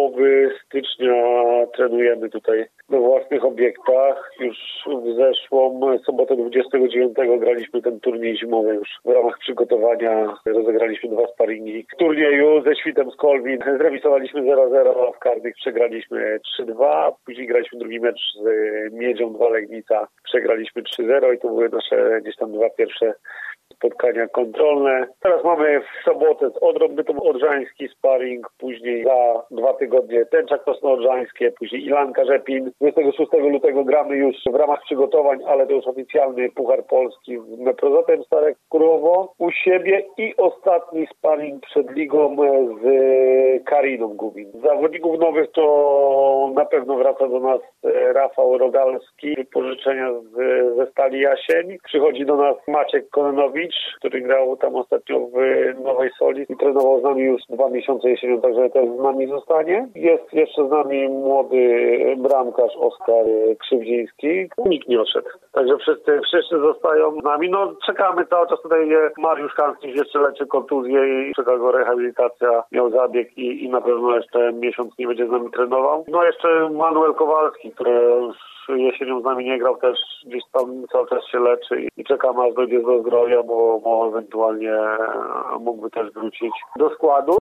połowy stycznia trenujemy tutaj we własnych obiektach. Już w zeszłą sobotę 29 graliśmy ten turniej zimowy już w ramach przygotowania. Rozegraliśmy 2 sparingi. W turnieju ze Świtem z Kolwin zremisowaliśmy 0-0, a w karnych przegraliśmy 3-2. Później graliśmy drugi mecz z Miedzią 2 Legnica. Przegraliśmy 3-0 i to były nasze gdzieś tam 2 pierwsze spotkania kontrolne. Teraz mamy w sobotę z Odrą Bytom Odrzański sparring, później za 2 tygodnie Tęczak Tosno-Odrzańskie, później Ilanka Rzepin. 26 lutego gramy już w ramach przygotowań, ale to już oficjalny Puchar Polski z Meprozatem Stare Królowo u siebie i ostatni sparring przed ligą z Kariną Gubin. Z zawodników nowych to na pewno wraca do nas Rafał Rogalski, wypożyczenia ze Stali Jasień. Przychodzi do nas Maciek Kononowicz, który grał tam ostatnio w Nowej Soli i trenował z nami już 2 miesiące jesienią, także też z nami zostanie. Jest jeszcze z nami młody bramkarz Oskar Krzywdziński. Nikt nie odszedł. Także wszyscy zostają z nami. No czekamy cały czas tutaj. Mariusz Hanski jeszcze leczy kontuzję i czeka go rehabilitacja. Miał zabieg i na pewno jeszcze miesiąc nie będzie z nami trenował. No jeszcze Manuel Kowalski, który już jesienią z nami nie grał, też gdzieś tam cały czas się leczy i czekamy aż dojdzie do zdrowia, bo ewentualnie mógłby też wrócić do składu.